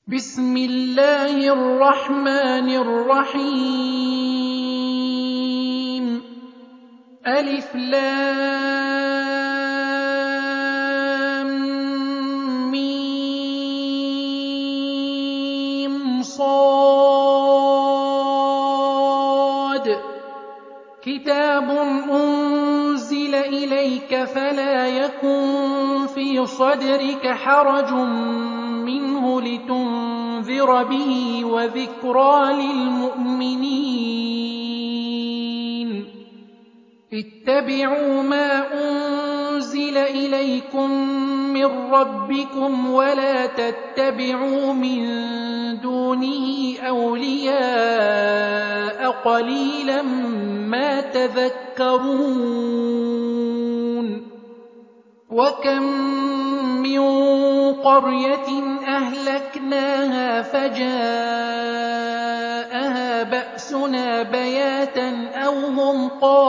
بسم الله الرحمن الرحيم ألف لام ميم صاد كتاب أنزل إليك فلا يكن في صدرك حرج منه لتنذر به وذكرى للمؤمنين اتبعوا ما أنزل إليكم من ربكم ولا تتبعوا من دونه أولياء قليلا ما تذكرون وكم من قرية أهلكناها فجاءها بأسنا بياتا أو هم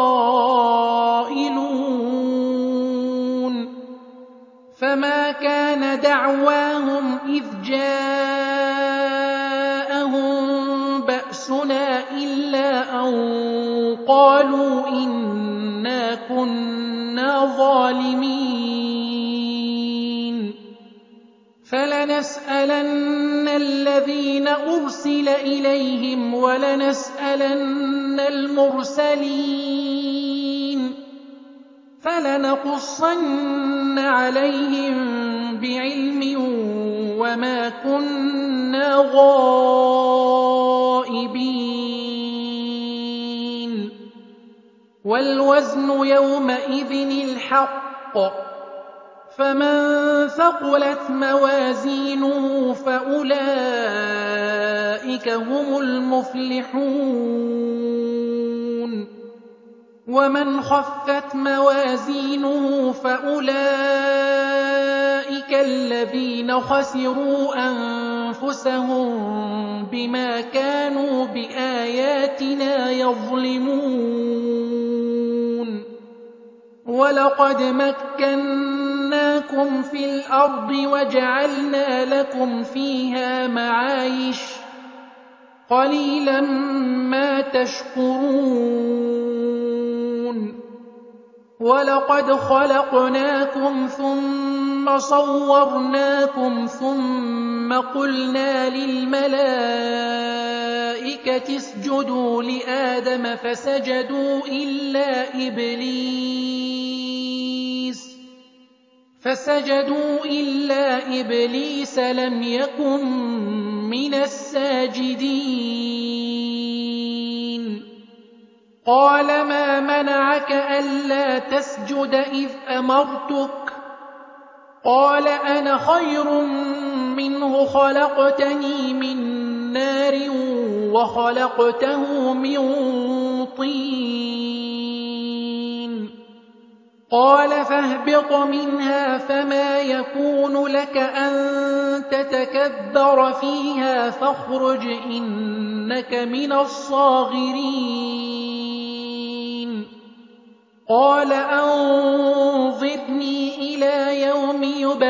قائلون فما كان دعواهم إذ جاءهم بأسنا إلا أن قالوا إنا كنا ظالمين فلنسألن الذين أرسل إليهم ولنسألن المرسلين فلنقصن عليهم بعلم وما كنا غائبين والوزن يومئذ الحق فمن ثقلت موازينه فأولئك هم المفلحون ومن خفت موازينه فأولئك الذين خسروا أنفسهم بما كانوا بآياتنا يظلمون ولقد مكناكم في الأرض وجعلنا لكم فيها معايش قليلا ما تشكرون ولقد خلقناكم ثم صورناكم ثم قلنا للملائكة اسجدوا لآدم فسجدوا إلا إبليس لم يكن من الساجدين قال ما منعك ألا تسجد إذ أمرتك قال أنا خير منه خلقتني من نار وخلقته من طين قال فاهبط منها فما يكون لك أن تتكبر فيها فاخرج إنك من الصاغرين قال أنظرني إلى يوم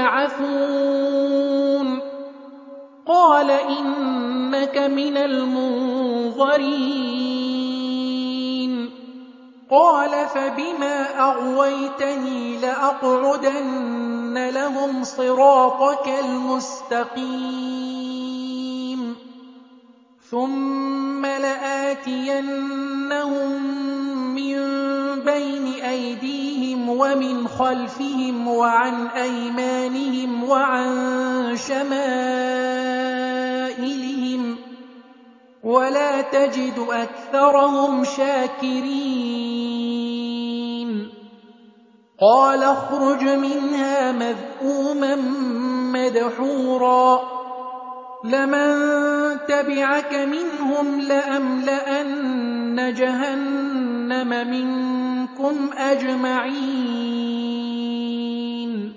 يبعثون قال إنك من المنظرين قال فبما أغويتني لأقعدن لهم صراطك المستقيم ثم لآتينهم من بين أيديهم ومن خلفهم وعن أيمانهم وعن شمائلهم ولا تجد أكثرهم شاكرين قال اخرج منها مذءوما مدحورا لمن تبعك منهم لأملأن جهنم منكم أجمعين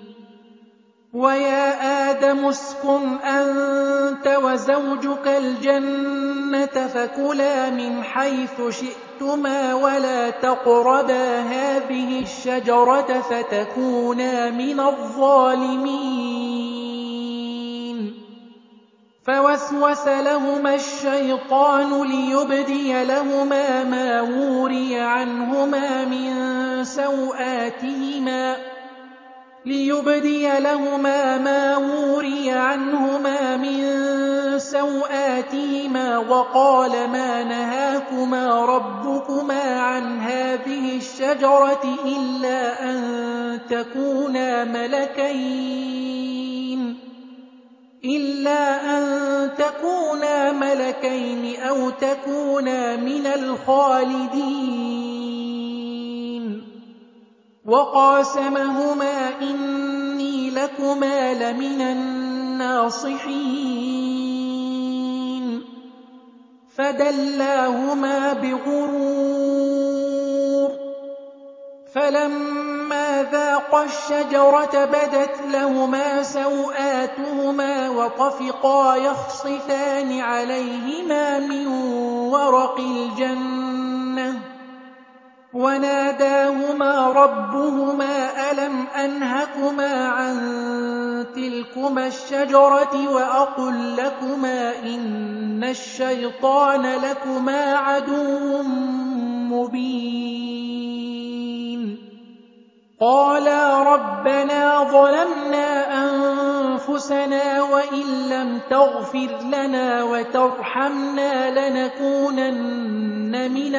ويا آدم اسكن أنت وزوجك الجنة فكلا من حيث شئتما ولا تقربا هذه الشجرة فتكونا من الظالمين فوسوس لهما الشيطان ليبدي لهما ما وري عنهما من سوآتهما وقال ما نهاكما ربكما عن هذه الشجرة إلا أن تكونا ملكين أو تكونا من الخالدين وقاسمهما إني لكما لمن الناصحين فدلاهما بغرور فلما ذاقا الشجرة بدت لهما سوآتهما وطفقا يخصفان عليهما من ورق الجنة وناداهما ربهما ألم أنهكما عن تلكما الشجرة وأقل لكما إن الشيطان لكما عدو مبين قالا ربنا ظلمنا أنفسنا وإن لم تغفر لنا وترحمنا لنكونن من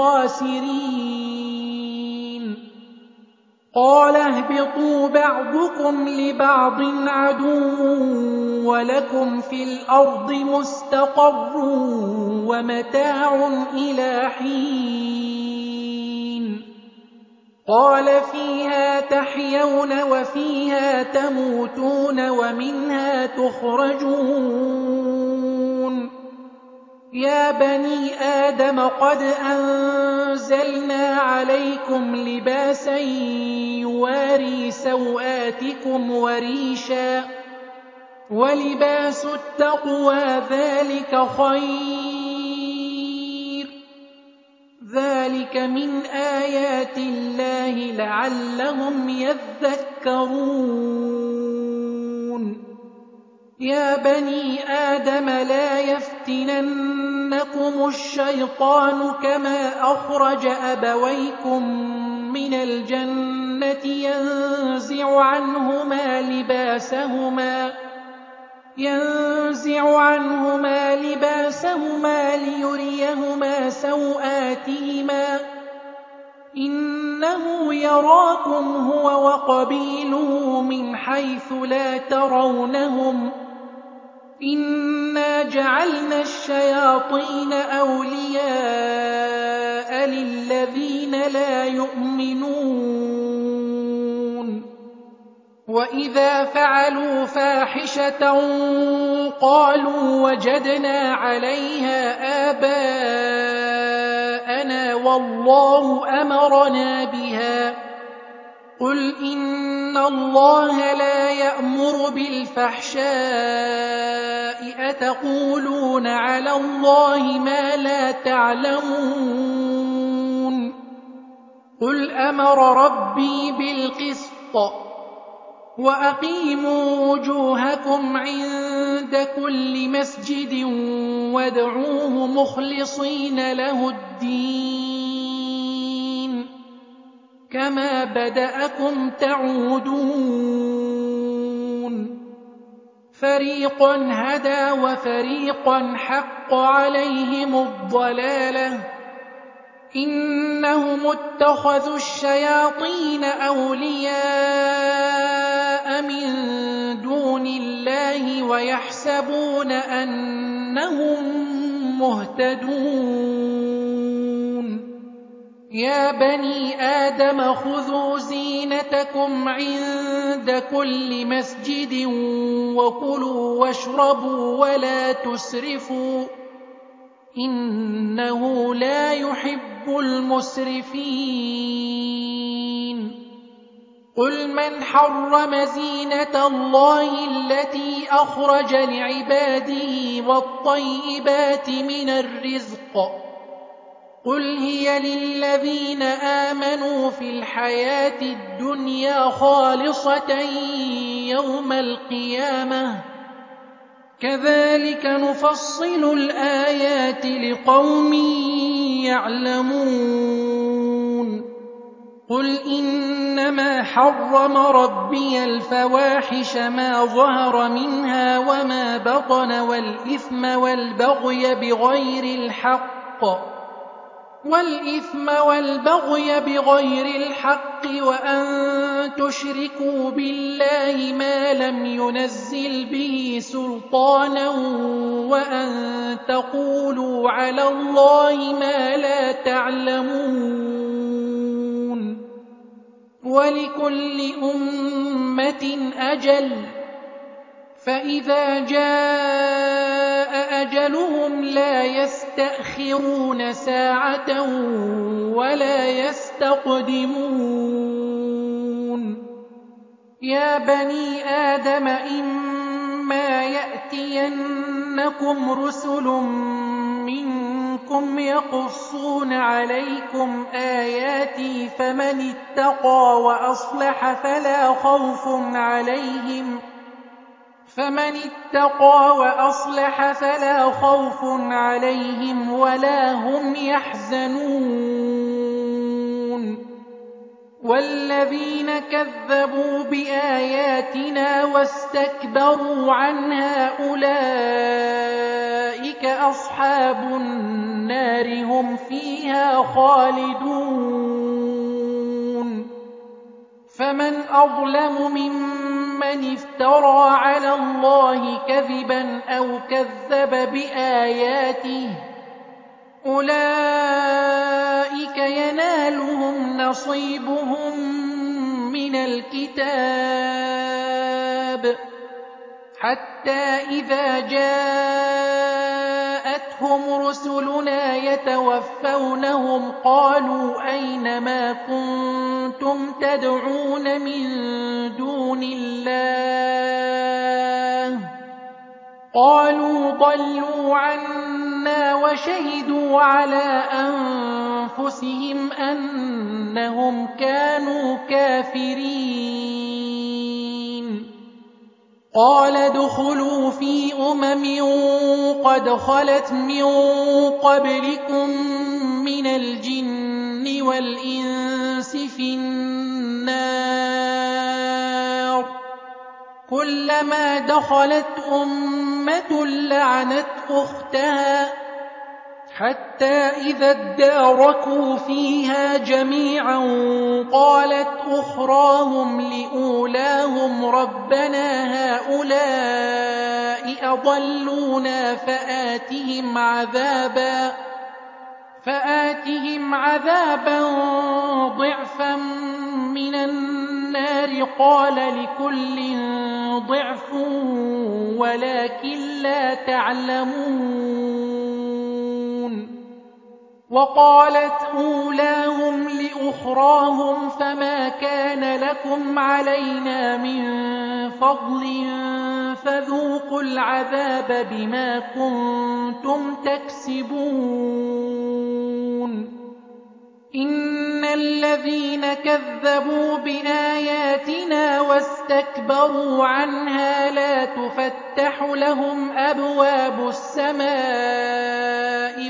الخاسرين قال اهبطوا بعضكم لبعض عدو ولكم في الأرض مستقر ومتاع إلى حين قال فيها تحيون وفيها تموتون ومنها تخرجون يا بني آدم قد أنزلنا عليكم لباسا يواري سوآتكم وريشا ولباس التقوى ذلك خير ذلك من آيات الله لعلهم يذكرون يا بني آدم لا يفتننكم الشيطان كما أخرج أبويكم من الجنة ينزع عنهما لباسهما ليريهما سوآتهما إنه يراكم هو وقبيله من حيث لا ترونهم إنا جعلنا الشياطين أولياء للذين لا يؤمنون وإذا فعلوا فاحشة قالوا وجدنا عليها آباءنا والله أمرنا بها قل إن الله لا يأمر بالفحشاء أتقولون على الله ما لا تعلمون قل أمر ربي بالقسط وأقيموا وجوهكم عند كل مسجد وادعوه مخلصين له الدين كما بدأكم تعودون فريقا هدى وفريقا حق عليهم الضلالة إنهم اتخذوا الشياطين أولياء من دون الله ويحسبون أنهم مهتدون يا بني آدم خذوا زينتكم عند كل مسجد وكلوا واشربوا ولا تسرفوا إنه لا يحب المسرفين قل من حرم زينة الله التي أخرج لعباده والطيبات من الرزق قل هي للذين آمنوا في الحياة الدنيا خالصة يوم القيامة كذلك نفصل الآيات لقوم يعلمون قل إنما حرم ربي الفواحش ما ظهر منها وما بطن والإثم والبغي بغير الحق وأن تشركوا بالله ما لم ينزل به سلطانا وأن تقولوا على الله ما لا تعلمون ولكل أمة أجل فإذا جاء أجلهم لا يستأخرون ساعة ولا يستقدمون يا بني آدم إما يأتينكم رسل منكم يقصون عليكم آياتي فمن اتقى وأصلح فلا خوف عليهم ولا هم يحزنون والذين كذبوا بآياتنا واستكبروا عنها أولئك أصحاب النار هم فيها خالدون فمن أظلم ممن افترى على الله كذبا أو كذب بآياته أولئك ينالهم نصيبهم من الكتاب حتى إذا جاءتهم رسلنا يتوفونهم قالوا أين ما كنتم تدعون من دون الله قالوا ضلوا عنا وشهدوا على أنفسهم أنهم كانوا كافرين قال ادخلوا في قد خلت من قبلكم من الجن والإنس في النار كلما دخلت أمة لعنت أختها حتى إذا اداركوا فيها جميعا قالت أخراهم لأولاهم ربنا هؤلاء أضلونا فآتهم عذابا ضعفا من النار قال لكل ضعف ولكن لا تعلمون وقالت أولاهم لأخراهم فما كان لكم علينا من فضل فذوقوا العذاب بما كنتم تكسبون إن الذين كذبوا بآياتنا واستكبروا عنها لا تفتح لهم أبواب السماء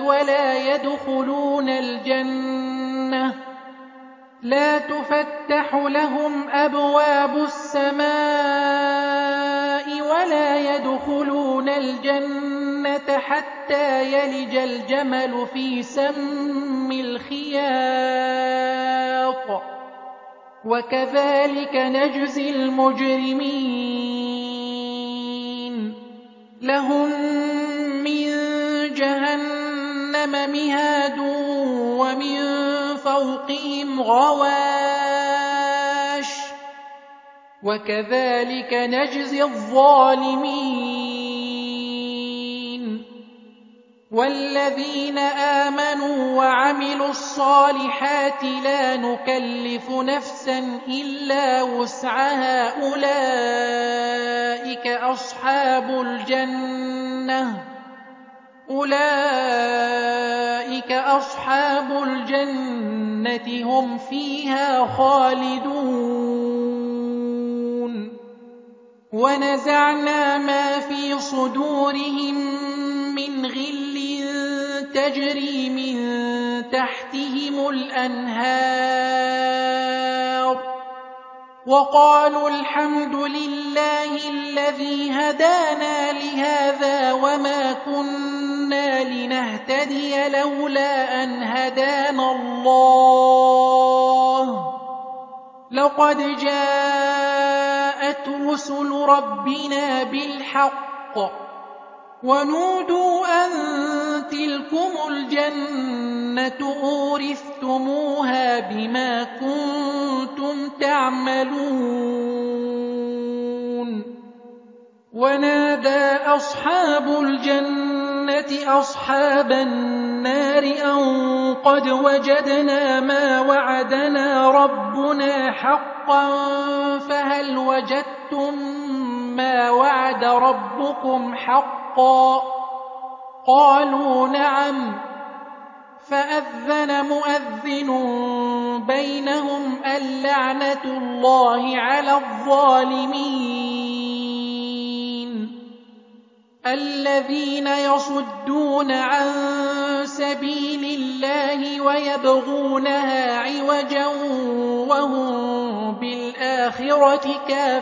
ولا يدخلون الجنة حتى يلج الجمل في سم الخياط وكذلك نجزي المجرمين لهم من جهنم مهاد ومن فوقهم غواش وكذلك نجزي الظالمين والذين آمنوا وعملوا الصالحات لا نكلف نفسا إلا وسعها أولئك أصحاب الجنة هم فيها خالدون ونزعنا ما في صدورهم من غل تجري من تحتهم الأنهار وقالوا الحمد لله الذي هدانا لهذا وما كنا لنهتدي لولا أن هدانا الله لقد جاءت رسل ربنا بالحق ونودوا أن تلكم الجنة أورثتموها بما كنتم تعملون ونادى أصحاب الجنة أصحاب النار أن قد وجدنا ما وعدنا ربنا حقا فهل وجدتم ما وعد ربكم حقا قالوا نعم فأذن مؤذن بينهم اللعنة الله على الظالمين الذين يصدون عن سبيل الله ويبغونها عوجا وهم بالآخرة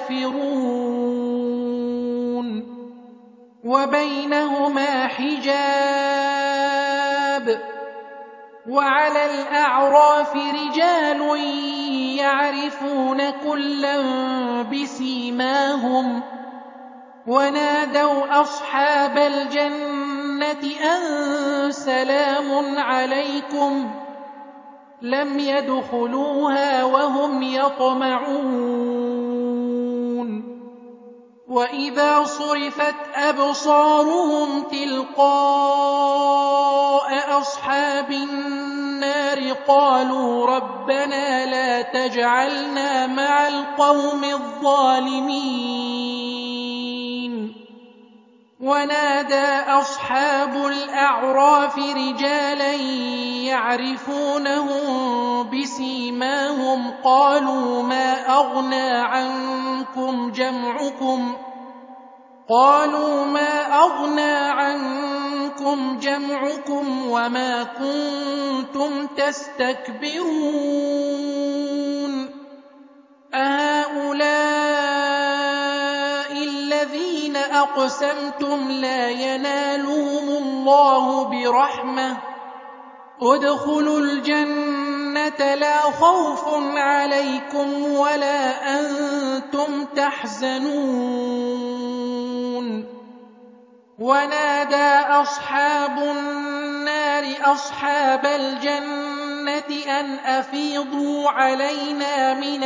كافرون وبينهما حجاب وعلى الأعراف رجال يعرفون كلا بسيماهم ونادوا أصحاب الجنة أن سلام عليكم لم يدخلوها وهم يطمعون وإذا صرفت أبصارهم تلقاء أصحاب النار قالوا ربنا لا تجعلنا مع القوم الظالمين ونادى أصحاب الأعراف رجالا يعرفونهم بسيماهم قالوا ما أغنى عنكم جمعكم وما كنتم تستكبرون أهؤلاء الذين أقسمتم لا ينالهم الله برحمة ادخلوا الجنة لا خوف عليكم ولا أنتم تحزنون ونادى أصحاب النار أصحاب الجنة أن أفيضوا علينا من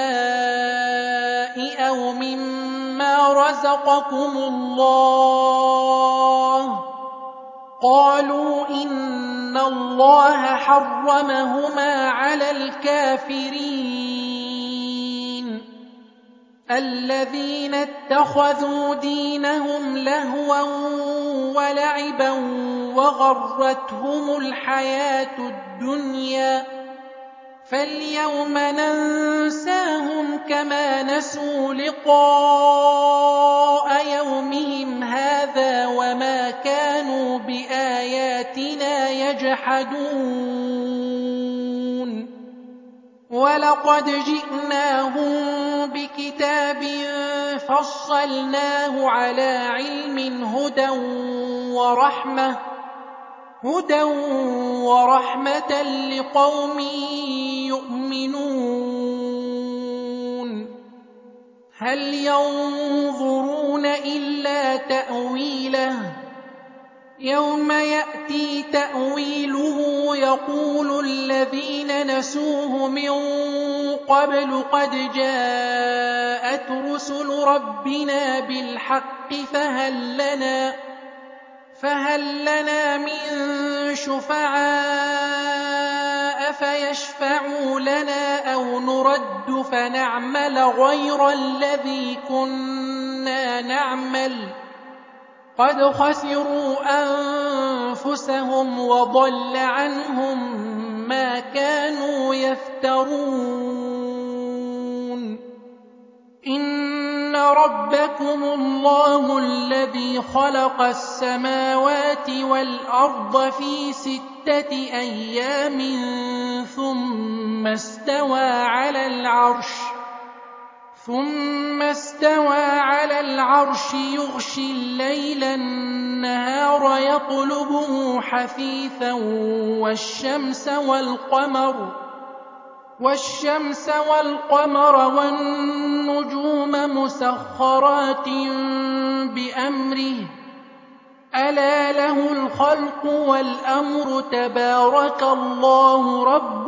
الماء أو مما رزقكم الله قالوا إن الله حرمهما على الكافرين الذين اتخذوا دينهم لهوا ولعبا وغرتهم الحياة الدنيا فاليوم ننساهم كما نسوا لقاء يومهم هذا وما كانوا بآياتنا يجحدون ولقد جئناهم بكتاب فصلناه على علم هدى ورحمة لقوم يؤمنون هل ينظرون إلا تأويله يوم يأتي تأويله يقول الذين نسوه من قبل قد جاءت رسل ربنا بالحق فهل لنا من شفعاء فيشفعوا لنا أو نرد فنعمل غير الذي كنا نعمل قد خسروا أنفسهم وضل عنهم ما كانوا يفترون إن ربكم الله الذي خلق السماوات والأرض في 6 أيام ثم استوى على العرش يغشي الليل النهار يطلبه حثيثا والشمس والقمر والنجوم مسخرات بأمره ألا له الخلق والأمر تبارك الله رب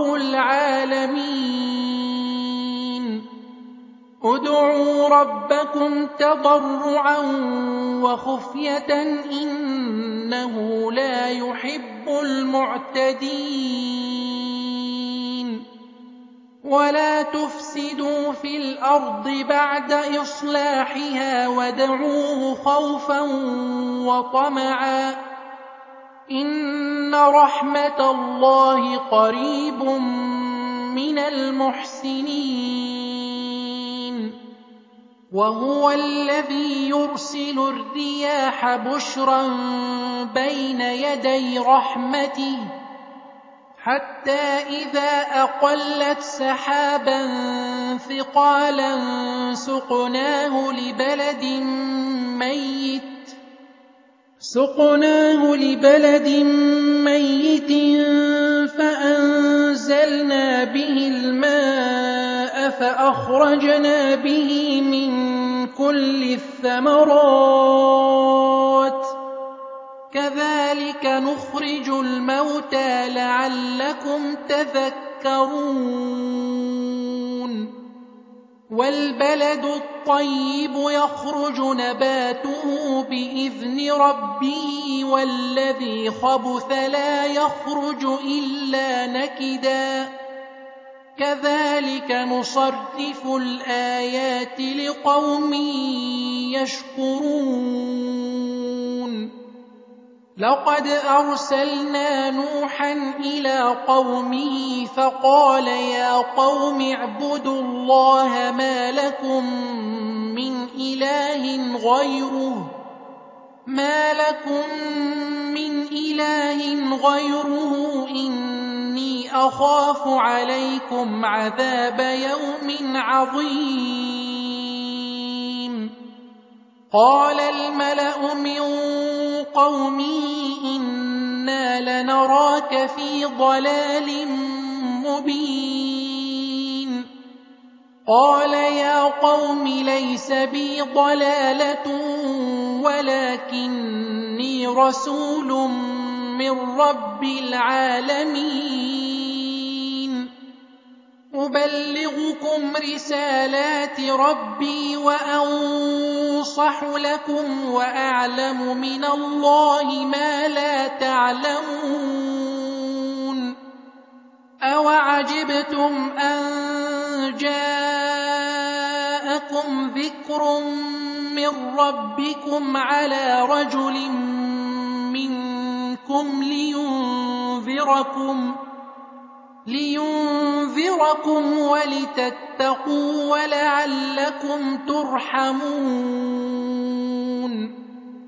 العالمين ادعوا ربكم تضرعا وخفية إنه لا يحب المعتدين ولا تفسدوا في الأرض بعد إصلاحها وادعوه خوفا وطمعا إن رحمة الله قريب من المحسنين وهو الذي يرسل الرياح بشرا بين يدي رحمته حتى إذا أقلت سحابا ثقالا سقناه لبلد ميت فأنزلنا به الماء فأخرجنا به من كل الثمرات كذلك نخرج الموتى لعلكم تذكرون والبلد الطيب يخرج نباته بإذن ربه والذي خبث لا يخرج إلا نكدا كذلك نصرف الآيات لقوم يشكرون لقد أرسلنا نوحا إلى قومه فقال يا قوم اعبدوا الله ما لكم من إله غيره إني أخاف عليكم عذاب يوم عظيم قال الملأ من قومه إنا لنراك في ضلال مبين قال يا قوم ليس بي ضلالة ولكني رسول من رب العالمين أبلغكم رسالات ربي وأنصح لكم وأعلم من الله ما لا تعلمون أوعجبتم أن جاءكم ذكر من ربكم على رجل منكم لينذركم ولتتقوا ولعلكم ترحمون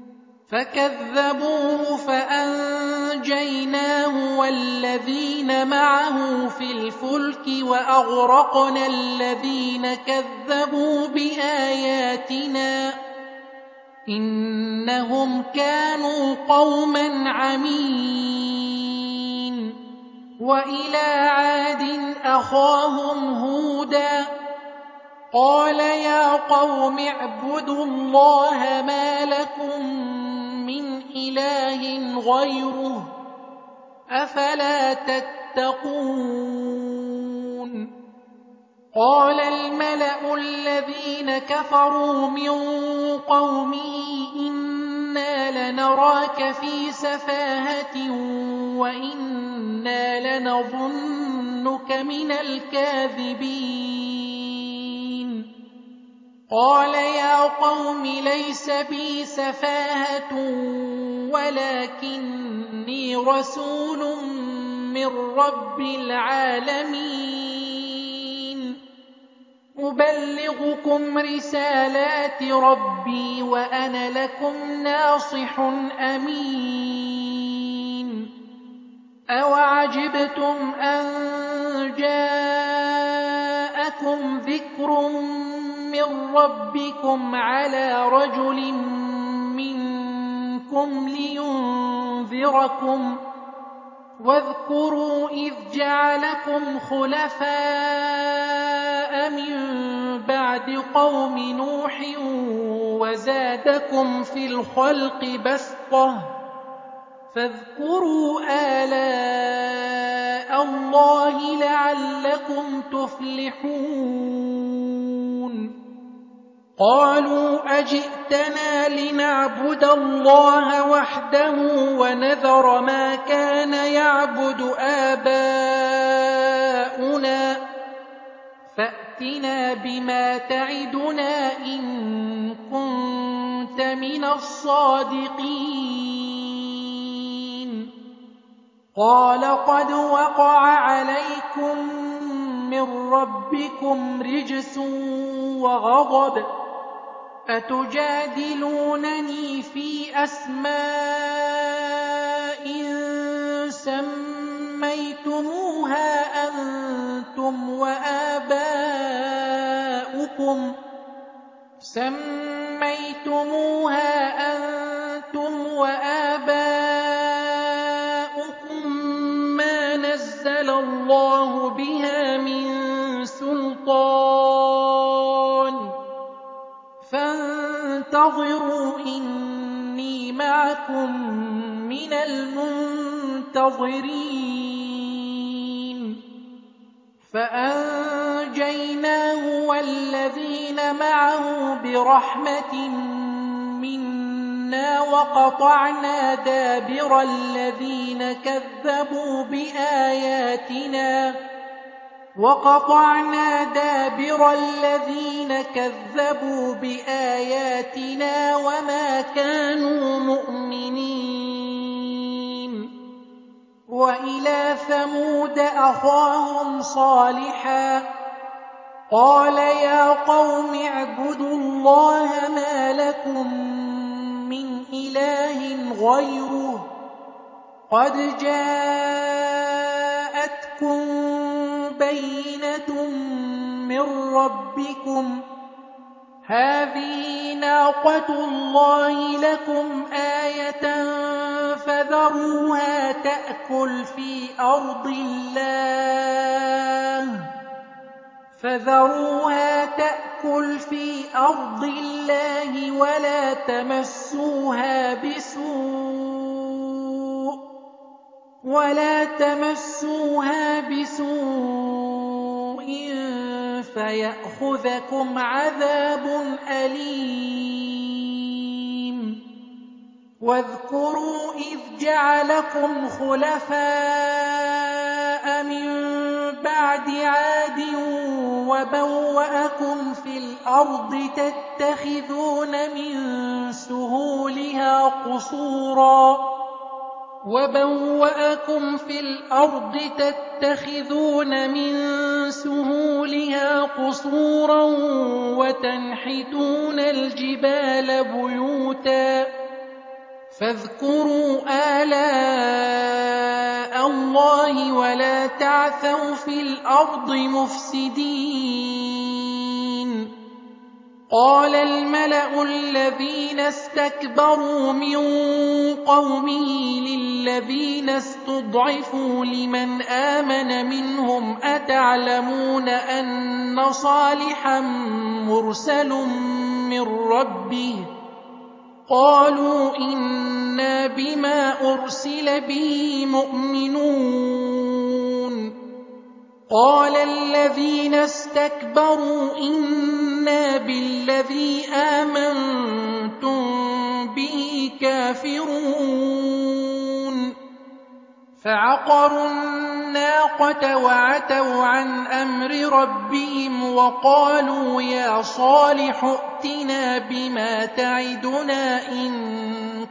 فكذبوه فأنجيناه والذين معه في الفلك وأغرقنا الذين كذبوا بآياتنا إنهم كانوا قوما عمين وإلى عاد أخاهم هودا قال يا قوم اعبدوا الله ما لكم من إله غيره أفلا تتقون قال الملأ الذين كفروا من قومه إنا لنراك في سفاهة وإنا لنظنك من الكاذبين قال يا قوم ليس بي سفاهة ولكني رسول من رب العالمين أبلغكم رسالات ربي وأنا لكم ناصح أمين. أوعجبتم أن جاءكم ذكر من ربكم على رجل منكم لينذركم واذكروا إذ جعلكم خلفاء من بعد قوم نوح وزادكم في الخلق بسطة فاذكروا آلاء الله لعلكم تفلحون. قالوا أجئتنا لنعبد الله وحده ونذر ما كان يعبد آباؤنا فأتنا بما تعدنا إن كنت من الصادقين. قال قد وقع عليكم من ربكم رجس وغضب أتجادلونني في أسماء سميتموها أنتم وآباؤكم ما نزل الله بها من سلطان فانتظروا إني معكم من المنتظرين. فأنجيناه والذين معه برحمة منا وقطعنا دابر الذين كذبوا بآياتنا وما كانوا مؤمنين. وإلى ثمود أخاهم صالحا قال يا قوم اعبدوا الله ما لكم من إله غيره قد جاءتكم بينة من ربكم هذه ناقة الله لكم آية فذروها تأكل في أرض الله ولا تمسوها بسوء فيأخذكم عذاب أليم. واذكروا إذ جعلكم خلفاء من بعد عاد وبوأكم في الأرض تتخذون من سهولها قصورا وتنحتون الجبال بيوتا فاذكروا آلاء الله ولا تعثوا في الأرض مفسدين. قال الملأ الذين استكبروا من قومه للذين استضعفوا لمن آمن منهم أتعلمون أن صالحا مرسل من ربه قالوا إنا بما أرسل به مؤمنون. قال الذين استكبروا إنا بالذي آمنتم به كافرون. فعقروا الناقة وعتوا عن أمر ربهم وقالوا يا صالح ائتنا بما تعدنا إن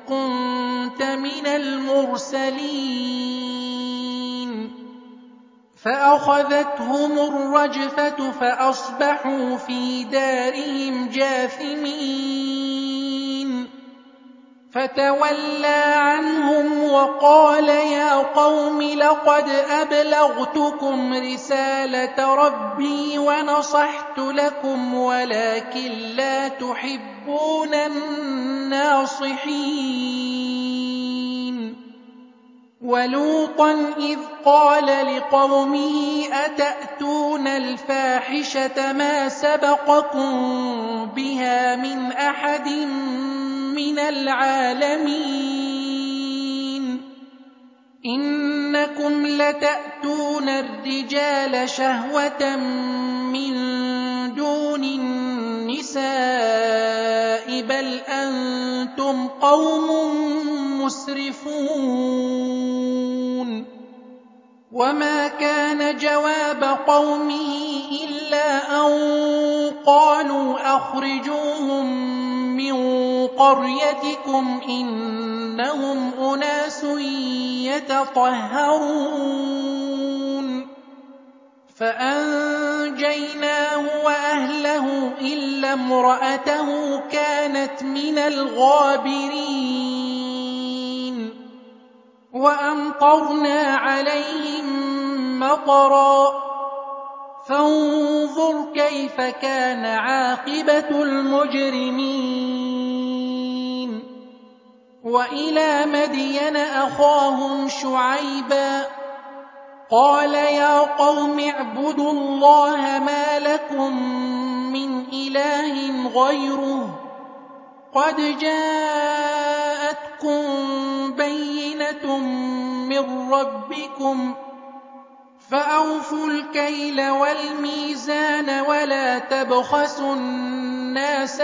كنت من المرسلين. فأخذتهم الرجفة فأصبحوا في دارهم جاثمين فتولى عنهم وقال يا قوم لقد أبلغتكم رسالة ربي ونصحت لكم ولكن لا تحبون الناصحين ولوطا إذ قال لقومه أتأتون الفاحشة ما سبقكم بها من أحد من العالمين إنكم لتأتون الرجال شهوة من دون النساء بل أنتم قوم مسرفون وما كان جواب قومه إلا أن قالوا أخرجوهم من قريتكم إنهم أناس يتطهرون فأنجيناه وأهله إلا امرأته كانت من الغابرين وأمطرنا عليهم مطرا فانظر كيف كان عاقبة المجرمين وإلى مدين أخاهم شعيبا قال يا قوم اعبدوا الله ما لكم من إله غيره قد جاءتكم بينة من ربكم فأوفوا الكيل والميزان ولا تبخسوا الناس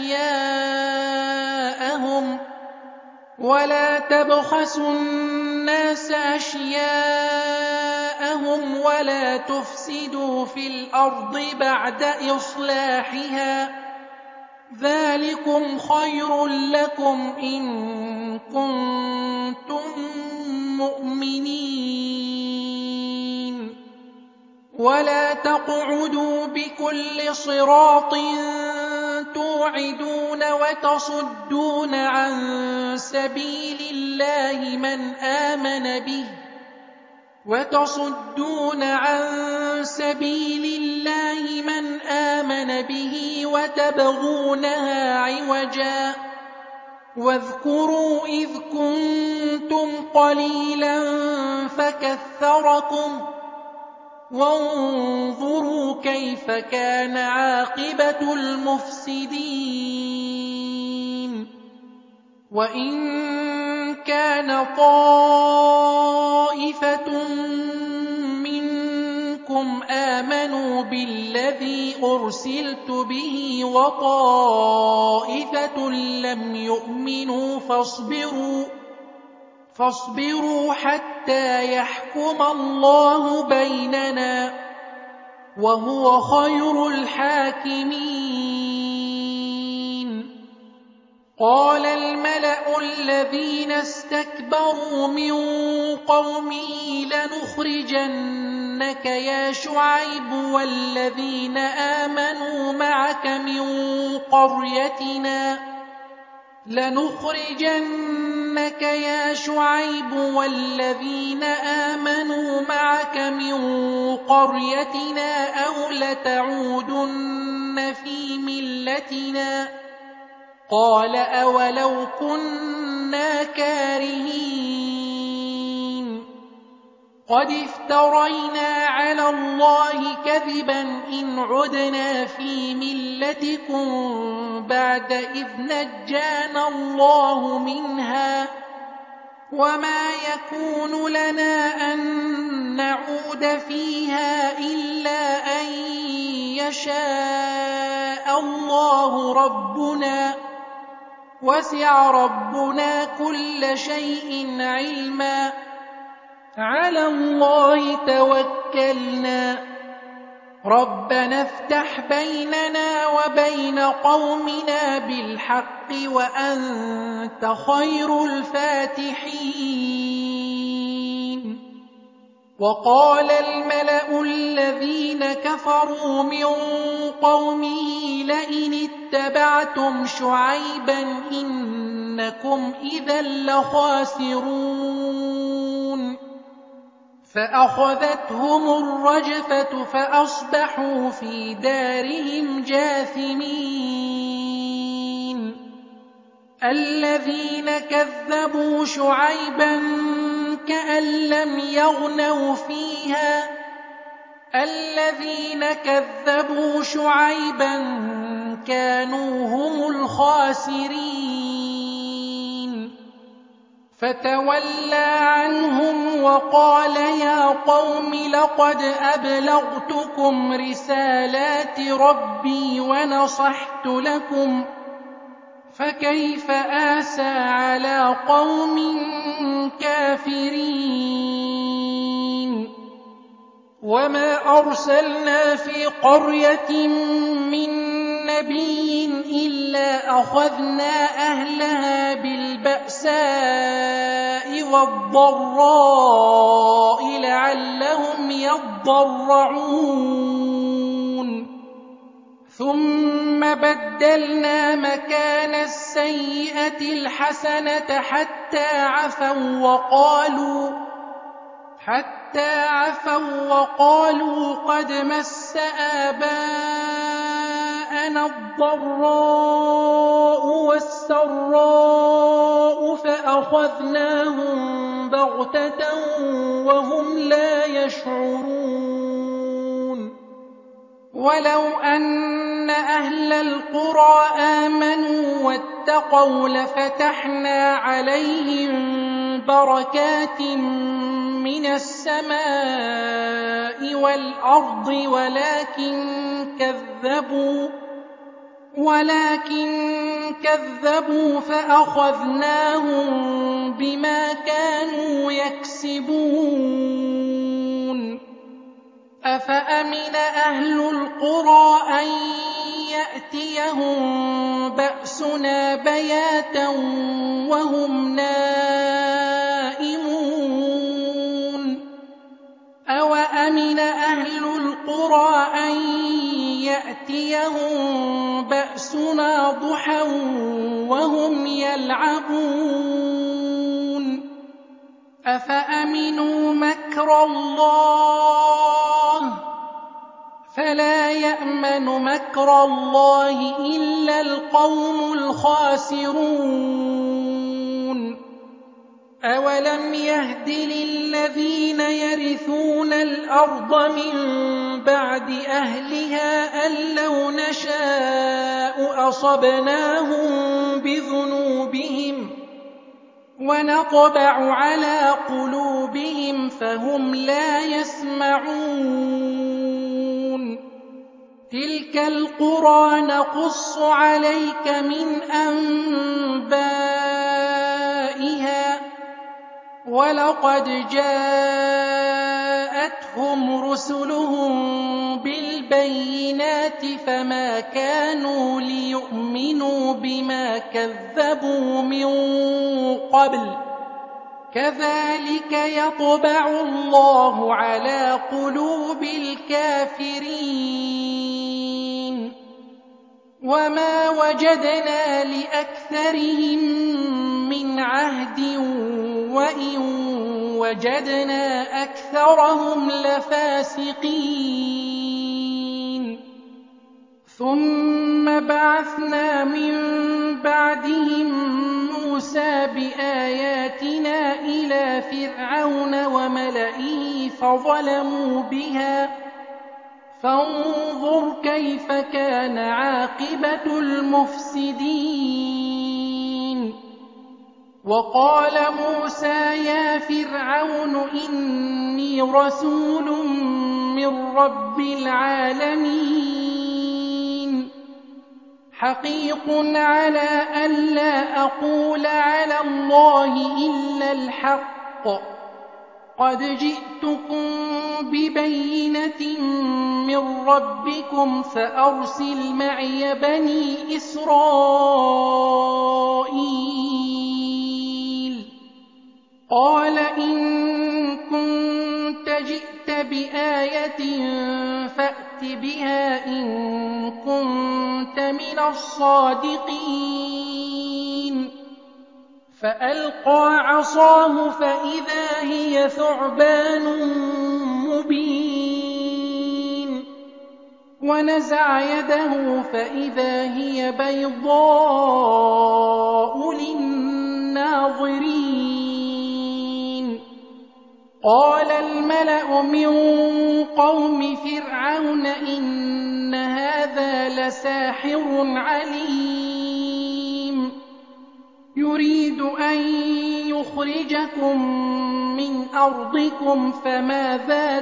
أشياءهم ولا تفسدوا في الأرض بعد إصلاحها ذلكم خير لكم إن كنتم مؤمنين ولا تقعدوا بكل صراط توعدون وتصدون عن سبيل الله من آمن به وتبغونها عوجا واذكروا إذ كنتم قليلا فكثركم وانظروا كيف كان عاقبة المفسدين وإن كان طائفة منكم آمنوا بالذي أرسلت به وطائفة لم يؤمنوا فاصبروا حتى يحكم الله بيننا وهو خير الحاكمين قال الملأ الذين استكبروا من قومه لنخرجنك يا شعيب والذين آمنوا معك من قريتنا أو لتعودن في ملتنا قال أولو كنا كارهين قد افترينا على الله كذبا إن عدنا في ملتكم بعد إذ نجانا الله منها وما يكون لنا أن نعود فيها إلا أن يشاء الله ربنا وسع ربنا كل شيء علما على الله توكلنا ربنا افتح بيننا وبين قومنا بالحق وأنت خير الفاتحين وقال الملأ الذين كفروا من قومه لئن اتبعتم شعيبا إنكم إذا لخاسرون فأخذتهم الرجفة فأصبحوا في دارهم جاثمين الذين كذبوا شعيبا كأن لم يغنوا فيها الذين كذبوا شعيبا كانوا هم الخاسرين فتولى عنهم وقال يا قوم لقد أبلغتكم رسالات ربي ونصحت لكم فكيف آسى على قوم كافرين وما أرسلنا في قرية من نبي إلا أخذنا أهلها بالبأساء والضراء لعلهم يضرعون ثم بدلنا مكان السيئة الحسنة حتى عفوا وقالوا قد مس آباءنا الضراء والسراء فأخذناهم بغتة وهم لا يشعرون ولو أن أهل القرى آمنوا واتقوا لفتحنا عليهم بركات من السماء والأرض ولكن كذبوا فأخذناهم بما كانوا يكسبون أفأمن أهل القرى أن يأتيهم بأسنا بياتا وهم نائمون أوأمن أهل القرى أن يأتيهم بأسنا ضحى وهم يلعبون أفأمنوا مكر الله فلا يأمن مكر الله إلا القوم الخاسرون أولم يهد للذين يرثون الأرض من بعد أهلها أن لو نشاء أصبناهم بذنوبهم ونطبع على قلوبهم فهم لا يسمعون تلك القرى نقص عليك من أنبائها ولقد جاءتهم رسلهم بالبينات فما كانوا ليؤمنوا بما كذبوا من قبل كذلك يطبع الله على قلوب الكافرين وما وجدنا لأكثرهم من عهد وإن وجدنا أكثرهم لفاسقين ثم بعثنا من بعدهم موسى بآياتنا إلى فرعون وملئه فظلموا بها فانظر كيف كان عاقبة المفسدين وقال موسى يا فرعون إني رسول من رب العالمين حقيق على ألا أقول على الله إلا الحق قد جئتكم ببينة من ربكم فأرسل معي بني إسرائيل قال إن كنت بآية فأت بها إن كنت من الصادقين فألقى عصاه فإذا هي ثعبان مبين ونزع يده فإذا هي بيضاء للناظرين قال الملأ من قوم فرعون إن هذا لساحر عليم يريد أن يخرجكم من أرضكم فماذا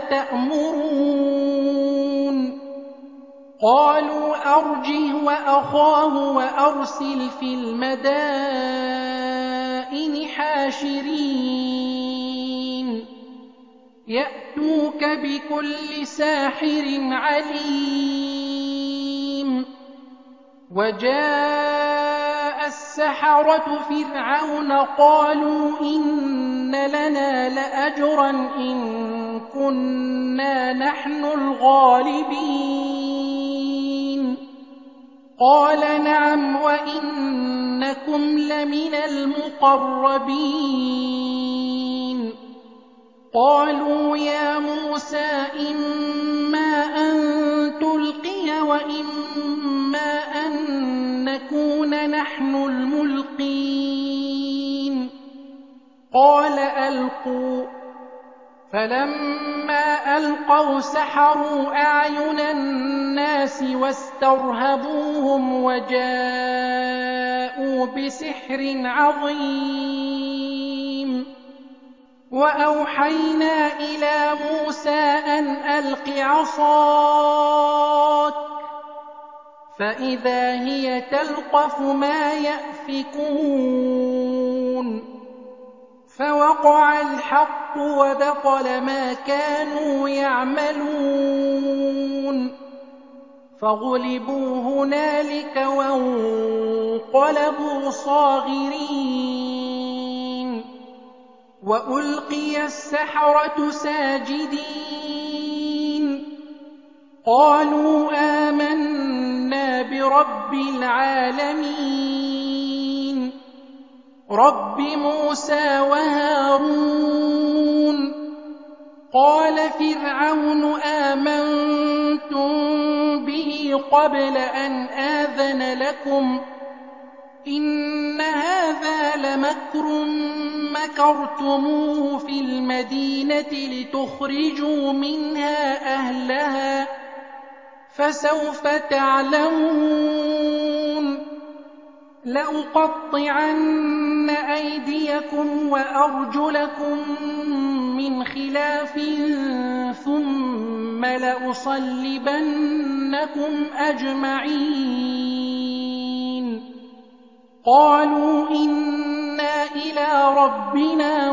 تأمرون قالوا أرجه وأخاه وأرسل في المدائن حاشرين يأتوك بكل ساحر عليم وجاء السحرة فرعون قالوا إن لنا لأجرا إن كنا نحن الغالبين قال نعم وإنكم لمن المقربين قالوا يا موسى إما أن تلقي وإما أن نكون نحن الملقين قال ألقوا فلما ألقوا سحروا أعين الناس واسترهبوهم وجاءوا بسحر عظيم وأوحينا إلى موسى أن ألق عصاك فإذا هي تلقف ما يأفكون فوقع الحق وبطل ما كانوا يعملون فغلبوا هنالك وانقلبوا صاغرين وألقي السحرة ساجدين قالوا آمنا برب العالمين رب موسى وهارون قال فرعون آمنتم به قبل أن آذن لكم إن هذا لمكر مكرتموه في المدينة لتخرجوا منها أهلها فسوف تعلمون لأقطعن أيديكم وأرجلكم من خلاف ثم لأصلبنكم أجمعين قالوا إنا إلى ربنا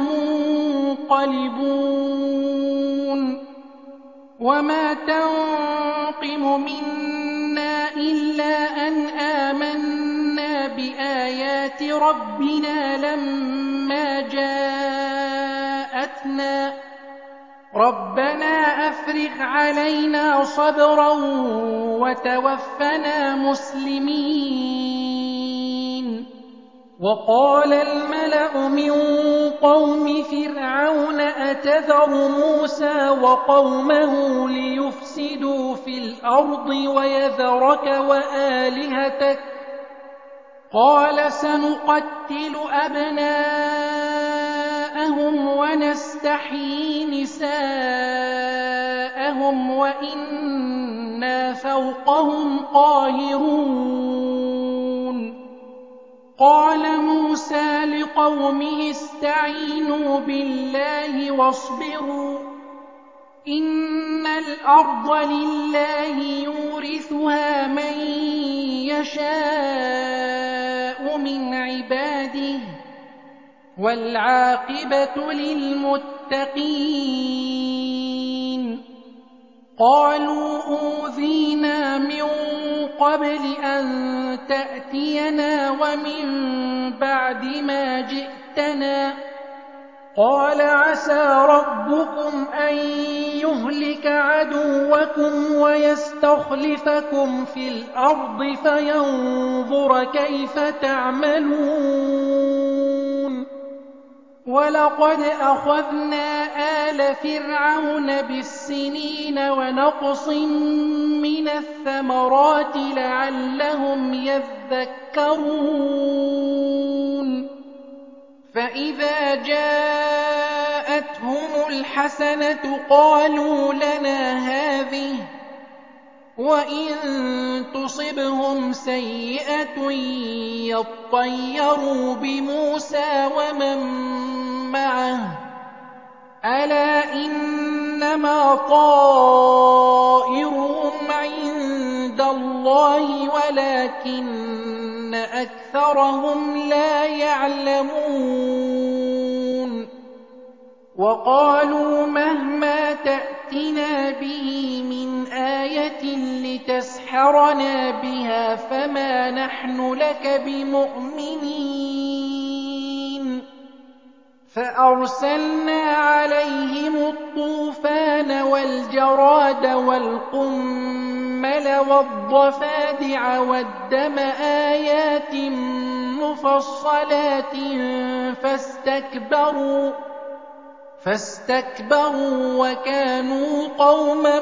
منقلبون وما تنقم منا إلا أن آمنا بآيات ربنا لما جاءتنا ربنا أفرغ علينا صبرا وتوفنا مسلمين وقال الملأ من قوم فرعون أتذر موسى وقومه ليفسدوا في الأرض ويذرك وآلهتك قال سنقتل أبناءهم ونستحيي نساءهم وإنا فوقهم قاهرون قال موسى لقومه استعينوا بالله واصبروا إن الأرض لله يورثها من يشاء من عباده والعاقبة للمتقين قالوا أوذينا من قبل أن تأتينا ومن بعد ما جئتنا قال عسى ربكم أن يهلك عدوكم ويستخلفكم في الأرض فينظر كيف تعملون ولقد أخذنا آل فرعون بالسنين ونقص من الثمرات لعلهم يذكرون فإذا جاءتهم الحسنة قالوا لنا هذه وإن تصبهم سيئة يطيروا بموسى ومن معه ألا إنما طائرهم عند الله ولكن أكثرهم لا يعلمون وقالوا مهما تأتنا به من آية لتسحرنا بها فما نحن لك بمؤمنين فأرسلنا عليهم الطوفان والجراد والقمل والضفادع والدم آيات مفصلات فاستكبروا وكانوا قوما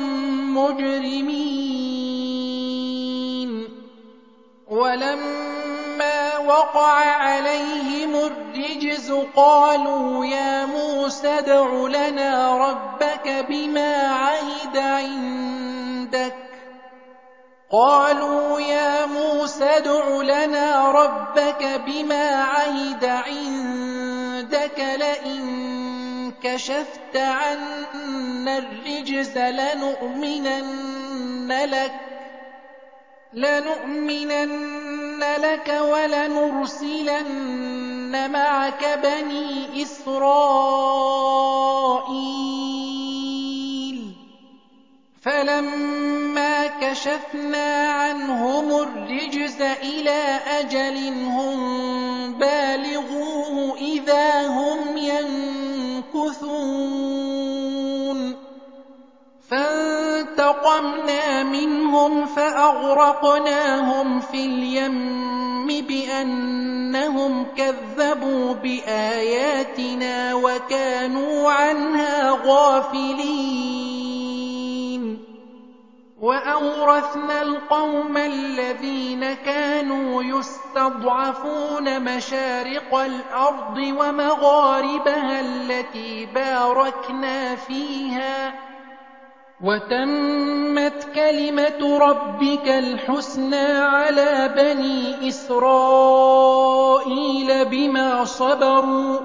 مجرمين ولما وقع عليهم الرجز قالوا يا موسى ادع لنا ربك بما عهد عندك لئن كشفت عنا الرجز لنؤمنن لك ولنرسلن معك بني إسرائيل فلما كشفنا عنهم الرجز إلى أجل هم بالغوه إذا هم ينكثون فانتقمنا منهم فأغرقناهم في اليم بأنهم كذبوا بآياتنا وكانوا عنها غافلين وأورثنا القوم الذين كانوا يستضعفون مشارق الأرض ومغاربها التي باركنا فيها وتمت كلمة ربك الحسنى على بني إسرائيل بما صبروا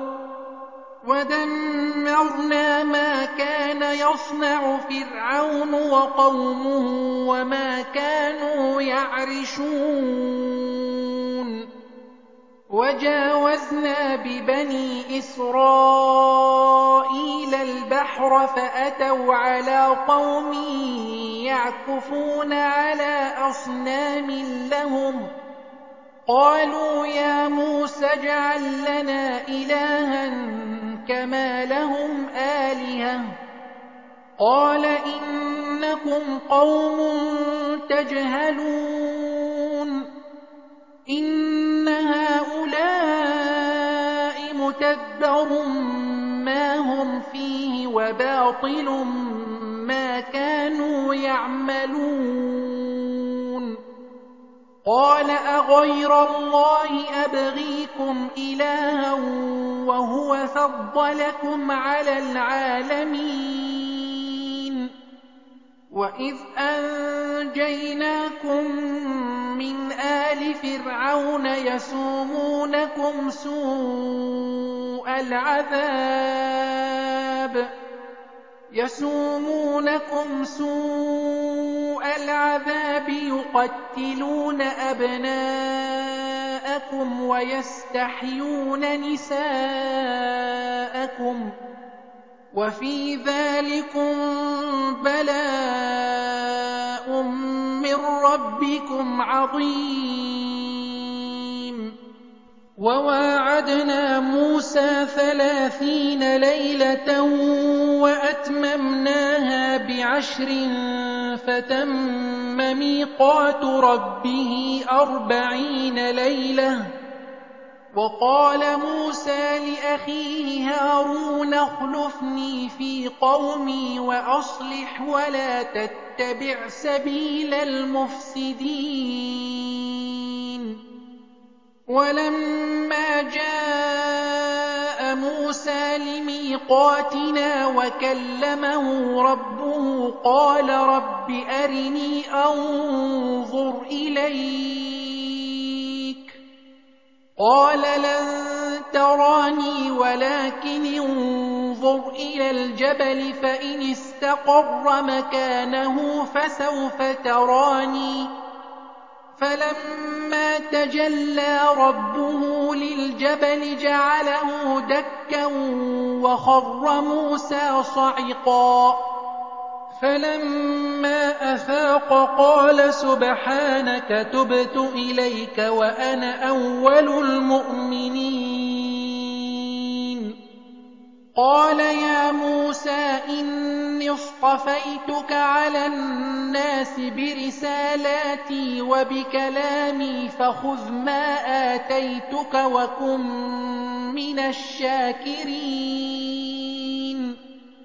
ودمرنا ما كان يصنع فرعون وقومه وما كانوا يعرشون وجاوزنا ببني إسرائيل البحر فأتوا على قوم يعكفون على أصنام لهم قالوا يا موسى اجعل لنا إلها كما لهم آلهة قال إنكم قوم تجهلون إن هؤلاء متبر ما هم فيه وباطل ما كانوا يعملون قال أغير الله أبغيكم إلها وهو فضلكم على العالمين وإذ أنجيناكم من آل فرعون يسومونكم سوء العذاب يقتلون أبناءكم ويستحيون نساءكم وفي ذلكم بلاء من ربكم عظيم وواعدنا موسى 30 ليلة وأتممناها ب10 فتم ميقات ربه 40 ليلة. وقال موسى لأخيه هارون اخلفني في قومي وأصلح ولا تتبع سبيل المفسدين. ولما جاء موسى لميقاتنا وكلمه ربه قال رب أرني أنظر إليك. قال لن تراني ولكن انظر إلى الجبل فإن استقر مكانه فسوف تراني. فلما تجلى ربه للجبل جعله دكا وخر موسى صعقا. فلما أفاق قال سبحانك تبت إليك وأنا أول المؤمنين. قال يا موسى إني اصطفيتك على الناس برسالاتي وبكلامي فخذ ما آتيتك وكن من الشاكرين.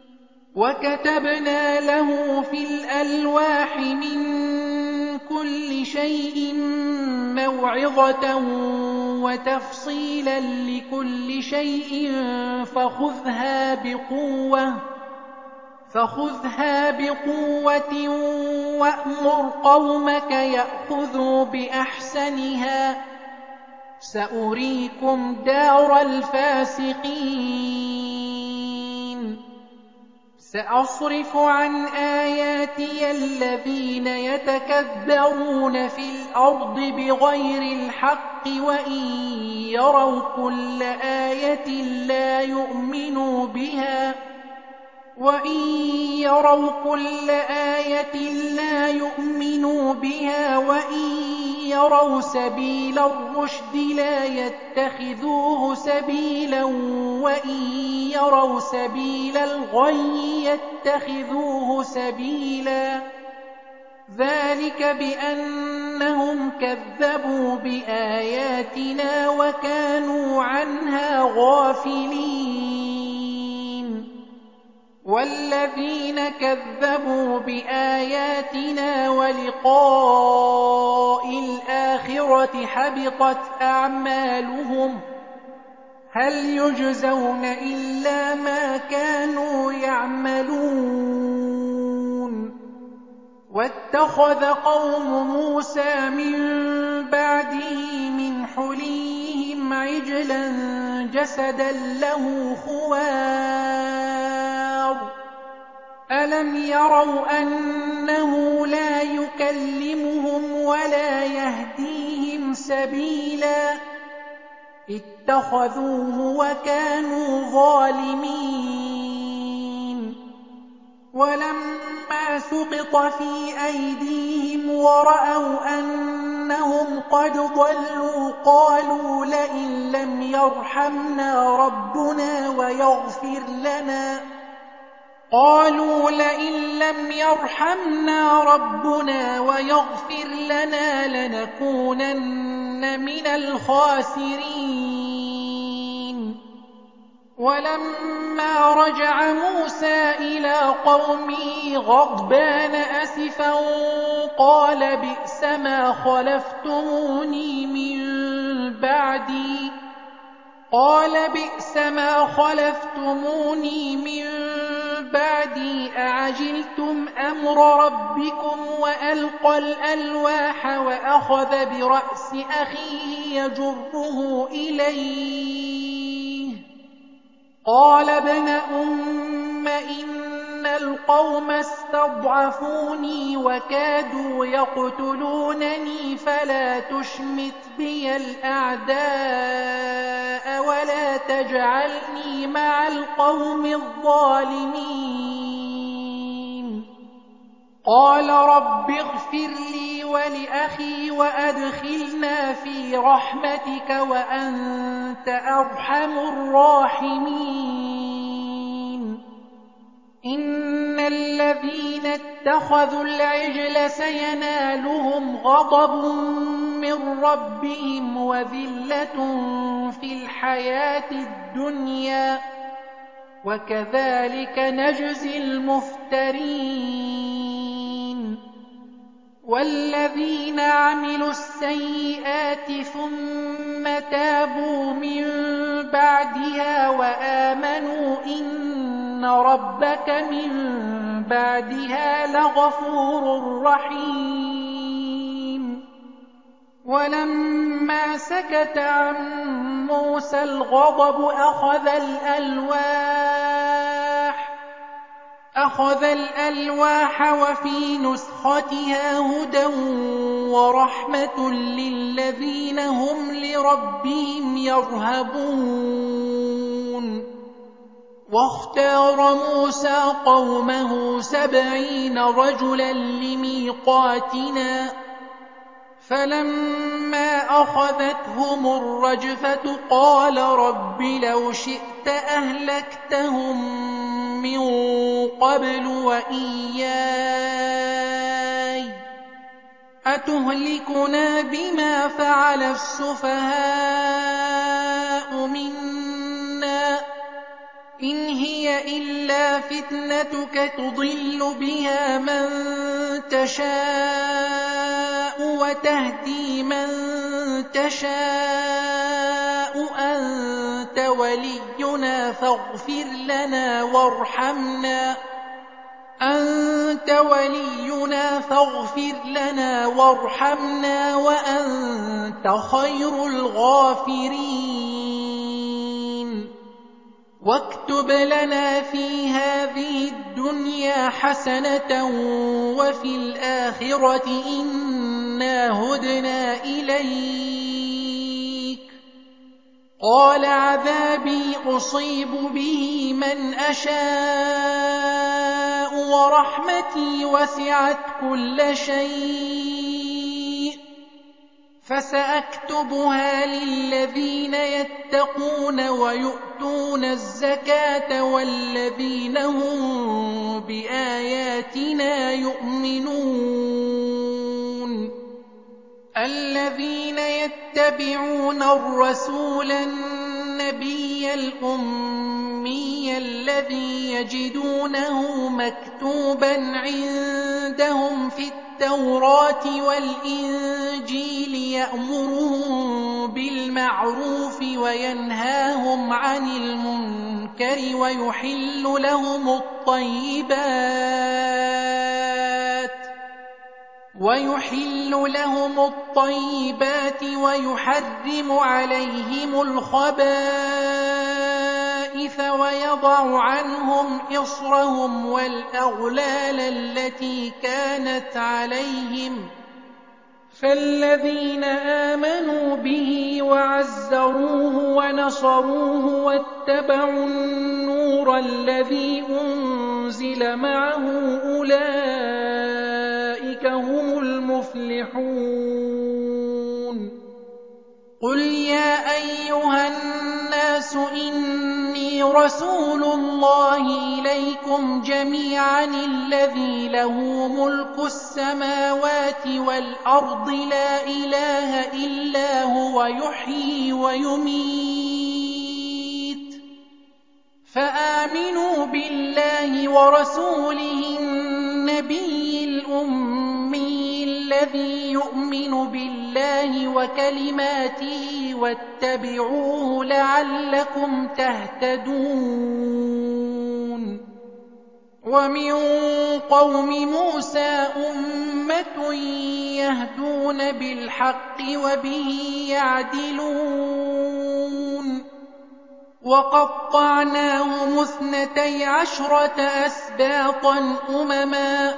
وكتبنا له في الألواح من كل شيء موعظة وتفصيلا لكل شيء فخذها بقوة وأمر قومك يأخذوا بأحسنها سأريكم دار الفاسقين. سأصرف عن آياتي الذين يتكبرون في الأرض بغير الحق وإن يروا كل آية لا يؤمنوا بها وإن يروا سبيل الرشد لا يتخذوه سبيلا وإن يروا سبيل الغي يتخذوه سبيلا. ذلك بأنهم كذبوا بآياتنا وكانوا عنها غافلين. والذين كذبوا بآياتنا ولقاء الآخرة حبطت أعمالهم هل يجزون إلا ما كانوا يعملون. واتخذ قوم موسى من بعده من حليهم عجلا جسدا له خوار ألم يروا أنه لا يكلمهم ولا يهديهم سبيلا اتخذوه وكانوا ظالمين. ولما سقط في أيديهم ورأوا أنهم قد ضلوا قالوا لئن لم يرحمنا ربنا ويغفر لنا لنكونن من الخاسرين. ولما رجع موسى إلى قومه غضبان أسفا قال بئس ما خلفتموني من بعدي أعجلتم أمر ربكم وألقى الألواح وأخذ برأس أخيه يجره إليه قال ابن أم إن القوم استضعفوني وكادوا يقتلونني فلا تشمت بي الأعداء ولا تجعلني مع القوم الظالمين. قال رب اغفر لي ولأخي وأدخلنا في رحمتك وأنت أرحم الراحمين إن الذين اتخذوا العجل سينالهم غضب من ربهم وذلة في الحياة الدنيا وكذلك نجزي المفترين والذين عملوا السيئات ثم تابوا من بعدها وآمنوا إن ربك من بعدها لغفور رحيم ولما سكت عن موسى الغضب أخذ الألواح وفي نسختها هدى ورحمة للذين هم لربهم يرهبون واختار موسى قومه 70 رجلا لميقاتنا فلما أخذتهم الرجفة قال رب لو شئت أهلكتهم من قبل وإياي أتهلكنا بما فعل السفهاء منا إن هي إلا فتنتك تضل بها من تشاء وتهدي من تشاء أنت ولينا فاغفر لنا وارحمنا وأنت خير الغافرين واكتب لنا في هذه الدنيا حسنة وفي الآخرة إنا هدنا إليك قال عذابي أصيب به من أشاء ورحمتي وسعت كل شيء فسأكتبها للذين يتقون ويؤتون الزكاة والذين هم بآياتنا يؤمنون الذين يتبعون الرسول النبي الأمي الذي يجدونه مكتوبا عندهم في التوراة والإنجيل يأمرهم بالمعروف وينهاهم عن المنكر ويحل لهم الطيبات ويحرم عليهم الخبائث ويضع عنهم إصرهم والأغلال التي كانت عليهم فالذين آمنوا به وعزروه ونصروه واتبعوا النور الذي أنزل معه أولئك هم المفلحون قل يا أيها الناس إني رسول الله إليكم جميعا الذي له ملك السماوات والأرض لا إله إلا هو يحيي ويميت فآمنوا بالله ورسوله النبي الأمي الذي يؤمن بالله وكلماته واتبعوه لعلكم تهتدون ومن قوم موسى أمة يهدون بالحق وبه يعدلون وقطعناهم 12 أسباطا أمما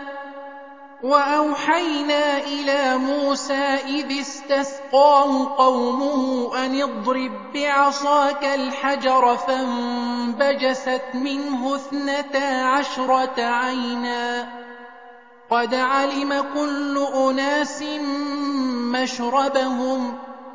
وأوحينا إلى موسى إذ استسقاه قومه أن اضرب بعصاك الحجر فانبجست منه 12 عينا قد علم كل أناس مشربهم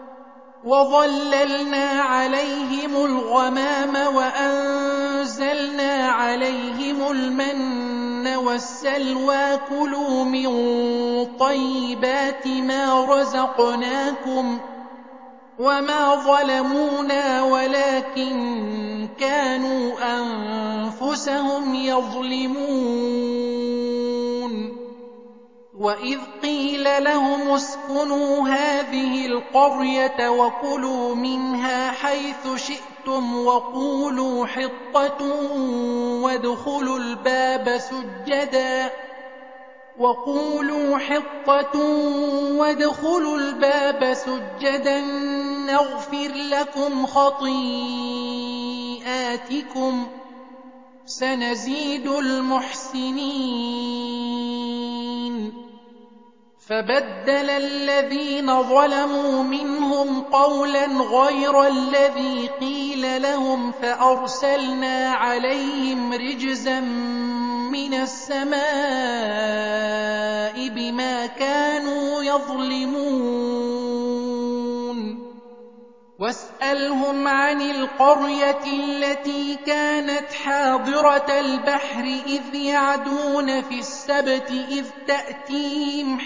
وظللنا عليهم الغمام وأنزلنا عليهم المن والسلوى كلوا من طيبات ما رزقناكم وما ظلمونا ولكن كانوا أنفسهم يظلمون وإذ قيل لهم اسكنوا هذه القرية وكلوا منها حيث شئتم وقولوا حطة وادخلوا الباب سجدا نغفر لكم خطيئاتكم سنزيد المحسنين فبدل الذين ظلموا منهم قولا غير الذي قيل لهم فأرسلنا عليهم رجزا من السماء بما كانوا يظلمون واسألهم عن القرية التي كانت حاضرة البحر إذ يعدون في السبت إذ تأتيهم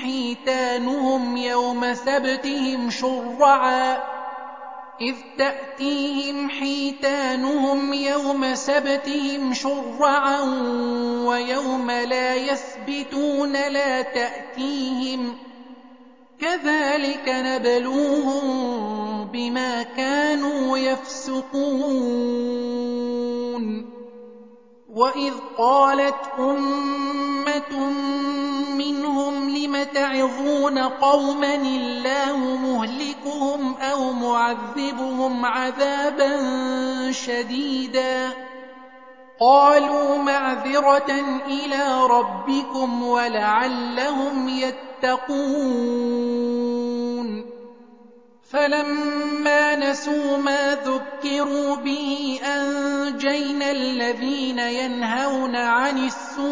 حيتانهم يوم سبتهم شرعا ويوم لا يسبتون لا تأتيهم كذلك نبلوهم بما كانوا يفسقون وإذ قالت أمة منهم لم تعظون قوما الله مهلكهم أو معذبهم عذابا شديدا قالوا معذرة إلى ربكم ولعلهم يتقون فلما نسوا ما ذكروا به أنجينا الذين ينهون عن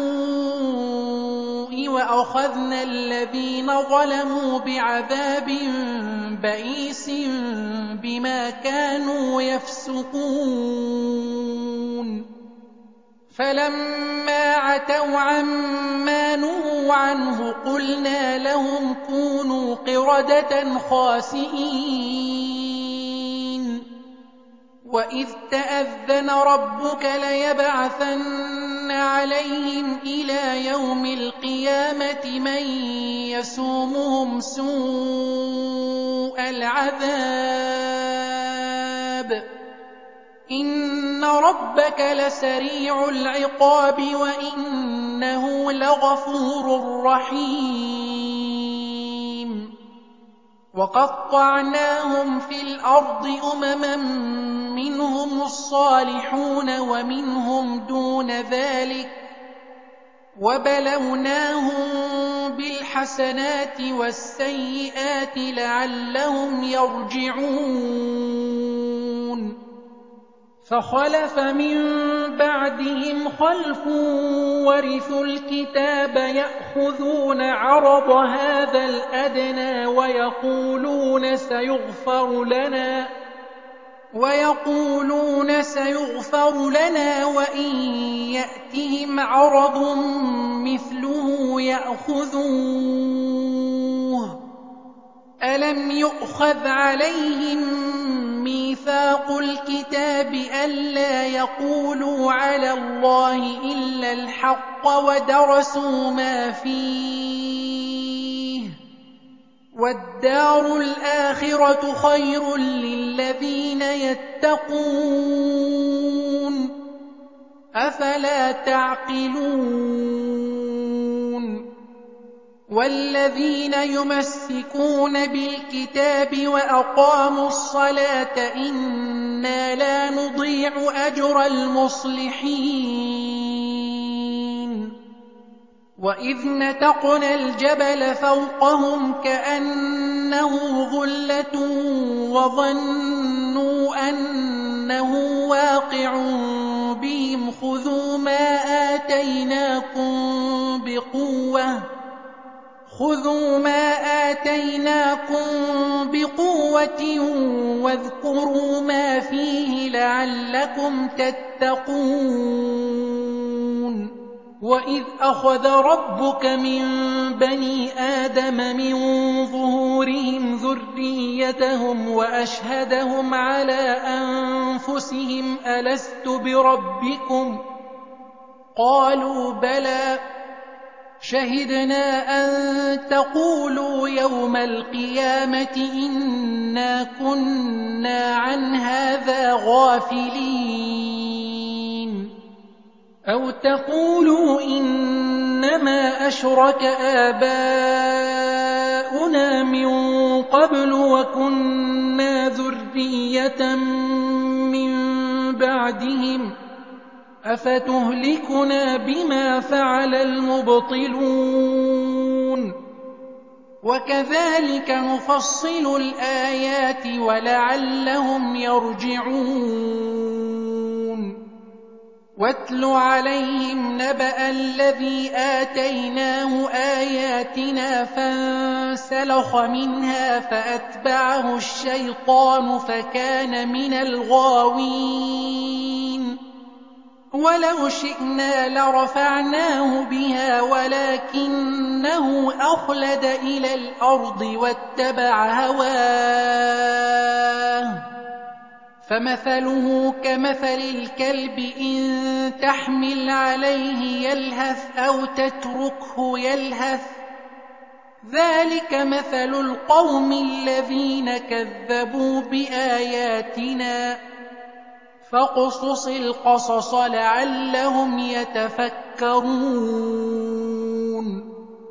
السوء وأخذنا الذين ظلموا بعذاب بئيس بما كانوا يفسقون فلما عتوا عما نهوا عنه قلنا لهم كونوا قردة خاسئين وإذ تأذن ربك ليبعثن عليهم إلى يوم القيامة من يسومهم سوء العذاب إن ربك لسريع العقاب وإنه لغفور رحيم وقطعناهم في الأرض أمما منهم الصالحون ومنهم دون ذلك وبلوناهم بالحسنات والسيئات لعلهم يرجعون فخلف من بعدهم خلف ورثوا الكتاب يأخذون عرض هذا الأدنى ويقولون سيغفر لنا وإن يأتهم عرض مثله يأخذوه ألم يؤخذ عليهم ميثاق الكتاب ألا يقولوا على الله إلا الحق ودرسوا ما فيه والدار الآخرة خير للذين يتقون أفلا تعقلون والذين يمسكون بالكتاب وأقاموا الصلاة إنا لا نضيع أجر المصلحين وإذ نتقنا الجبل فوقهم كأنه ظلة وظنوا أنه واقع بهم خذوا ما آتيناكم بقوة خذوا ما آتيناكم بقوة واذكروا ما فيه لعلكم تتقون وإذ أخذ ربك من بني آدم من ظهورهم ذريتهم وأشهدهم على أنفسهم ألست بربكم قالوا بلى شهدنا أن تقولوا يوم القيامة إنا كنا عن هذا غافلين أو تقولوا إنما أشرك آباؤنا من قبل وكنا ذرية من بعدهم أفتهلكنا بما فعل المبطلون وكذلك نفصل الآيات ولعلهم يرجعون واتل عليهم نبأ الذي آتيناه آياتنا فانسلخ منها فأتبعه الشيطان فكان من الغاوين ولو شئنا لرفعناه بها ولكنه أخلد إلى الأرض واتبع هواه فمثله كمثل الكلب إن تحمل عليه يلهث أو تتركه يلهث ذلك مثل القوم الذين كذبوا بآياتنا فاقصص القصص لعلهم يتفكرون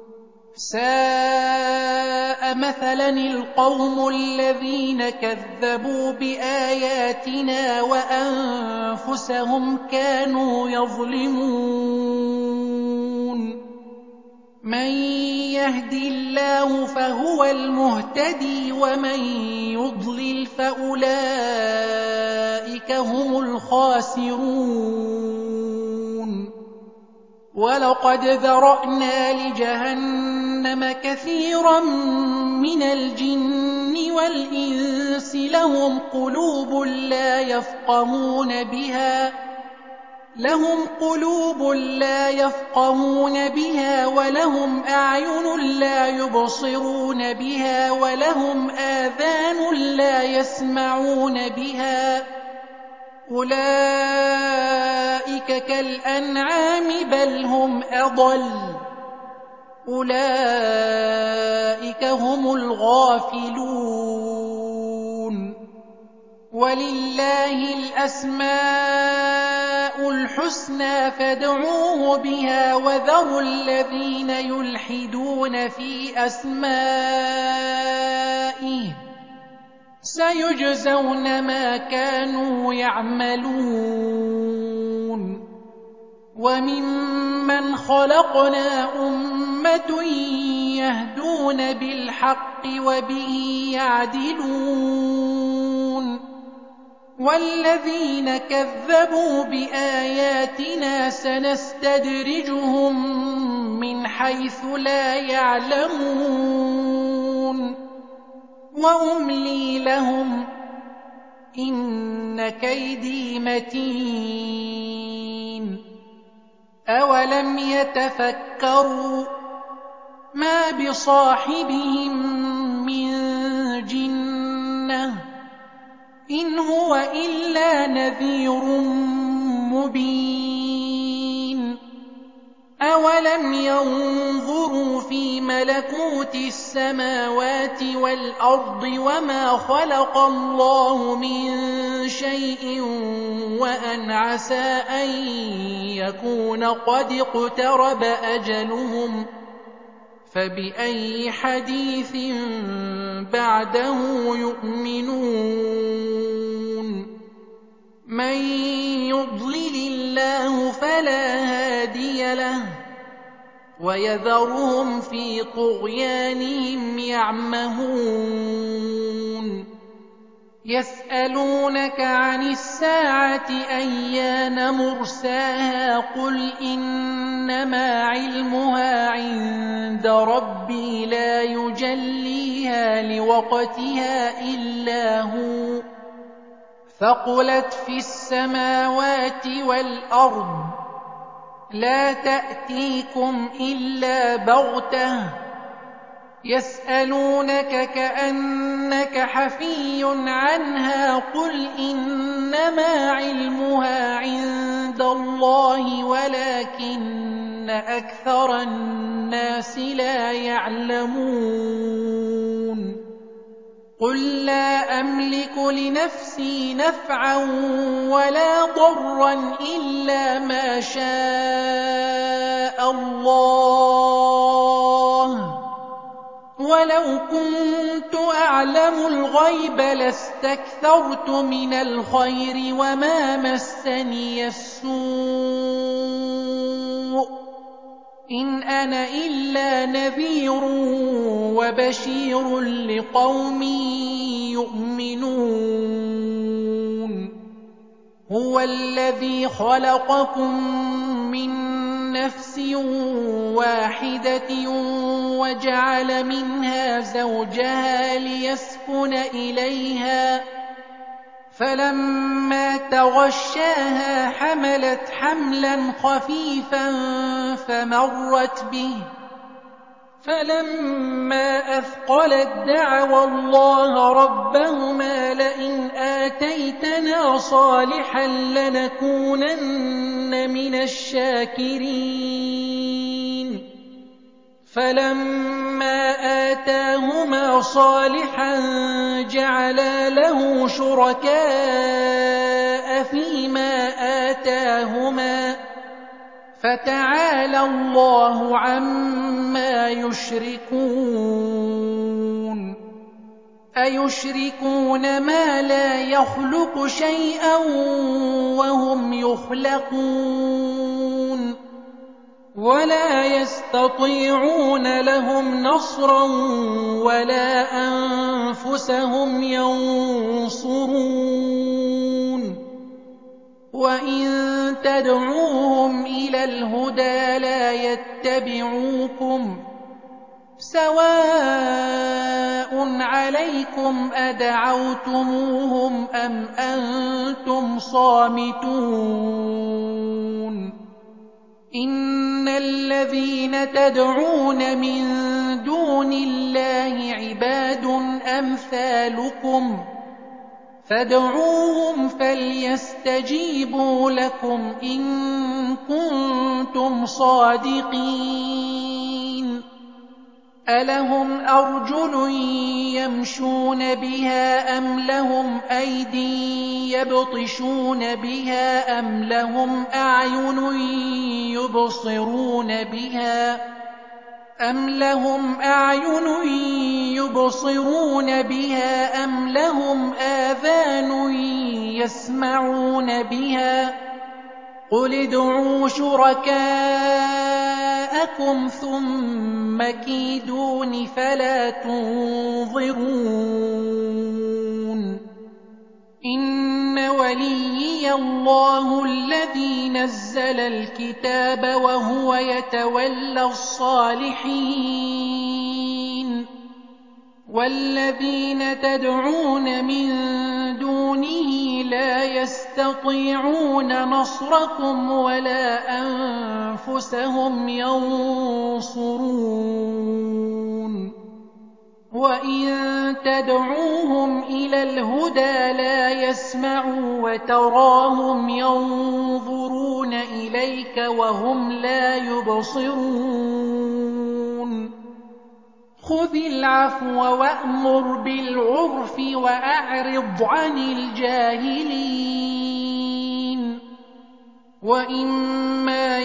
ساء مثلا القوم الذين كذبوا بآياتنا وأنفسهم كانوا يظلمون من يهد الله فهو المهتدي ومن يضلل فأولئك هم الخاسرون ولقد ذرأنا لجهنم كثيرا من الجن والإنس لهم قلوب لا يفقهون بها ولهم أعين لا يبصرون بها ولهم آذان لا يسمعون بها أولئك كالأنعام بل هم أضل أولئك هم الغافلون ولله الأسماء الحسنى فادعوه بها وذروا الذين يلحدون في أسمائه سيجزون ما كانوا يعملون وممن خلقنا أمة يهدون بالحق وبه يعدلون والذين كذبوا بآياتنا سنستدرجهم من حيث لا يعلمون وأملي لهم إن كيدي متين أولم يتفكروا ما بصاحبهم من جنة إن هو إلا نذير مبين أولم ينظروا في ملكوت السماوات والأرض وما خلق الله من شيء وأن عسى أن يكون قد اقترب أجلهم فبأي حديث بعده يؤمنون من يضلل الله فلا هادي له ويذرهم في طغيانهم يعمهون يسألونك عن الساعة أيان مرساها قل إنما علمها عند ربي لا يجليها لوقتها إلا هو ثقلت في السماوات والأرض لا تأتيكم إلا بغتة يسألونك كأنك حفي عنها قل إنما علمها عند الله ولكن أكثر الناس لا يعلمون قل لا أملك لنفسي نفعا ولا ضرا إلا ما شاء الله ولو كنت أعلم الغيب لاستكثرت من الخير وما مسني السوء إن أنا إلا نذير وبشير لقوم يؤمنون هو الذي خلقكم من نفس واحدة وجعل منها زوجها ليسكن إليها فلما تغشاها حملت حملا خفيفا فمرت به فلما أثقلت دعوا الله ربهما لئن آتيتنا صالحا لنكونن من الشاكرين فلما آتاهما صالحا جعلا له شركاء فيما آتاهما فتعالى الله عما يشركون أيشركون ما لا يخلق شيئا وهم يخلقون ولا يستطيعون لهم نصرا ولا أنفسهم ينصرون وإن تدعوهم إلى الهدى لا يتبعوكم سواء عليكم أدعوتموهم أم أنتم صامتون إن الذين تدعون من دون الله عباد أمثالكم فادعوهم فليستجيبوا لكم إن كنتم صادقين ألهم أرجل يمشون بها أم لهم أيدي يبطشون بها أم لهم أعين يبصرون بها أم لهم أعين يبصرون بها أم لهم آذان يسمعون بها قل ادعوا شركاءكم ثم كيدون فلا تنظرون إن وليي الله الذي نزل الكتاب وهو يتولى الصالحين والذين تدعون من دونه لا يستطيعون نصركم ولا أنفسهم ينصرون وإن تدعوهم إلى الهدى لا يسمعوا وتراهم ينظرون إليك وهم لا يبصرون خذ العفو وأمر بالعرف وأعرض عن الجاهلين وإما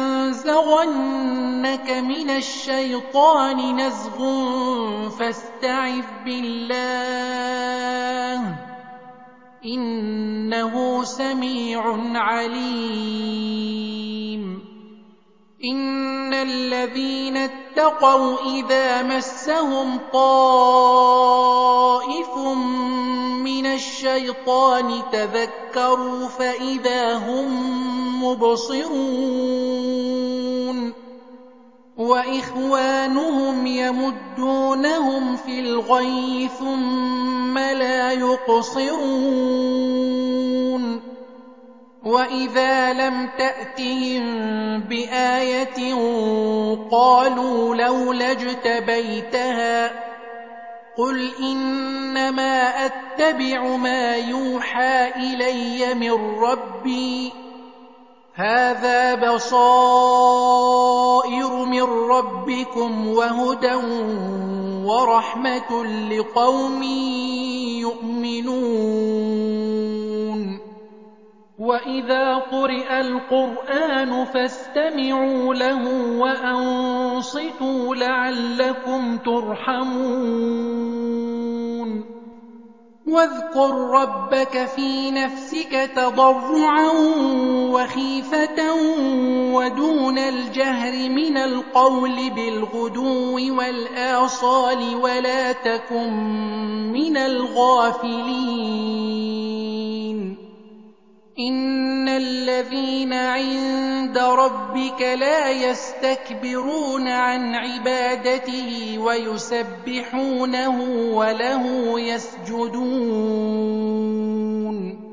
ينزغنك من الشيطان نزغ فاستعذ بالله إنه سميع عليم إن الذين اتقوا إذا مسهم طائف من الشيطان تذكروا فإذا هم مبصرون وإخوانهم يمدونهم في الغي ثم لا يقصرون وإذا لم تأتهم بآية قالوا لولا اجتبيتها قل إنما أتبع ما يوحى إلي من ربي هذا بصائر من ربكم وهدى ورحمة لقوم يؤمنون وإذا قرئ القرآن فاستمعوا له وأنصتوا لعلكم ترحمون واذكر ربك في نفسك تضرعا وخيفة ودون الجهر من القول بالغدو والآصال ولا تكن من الغافلين إن الذين عند ربك لا يستكبرون عن عبادته ويسبحونه وله يسجدون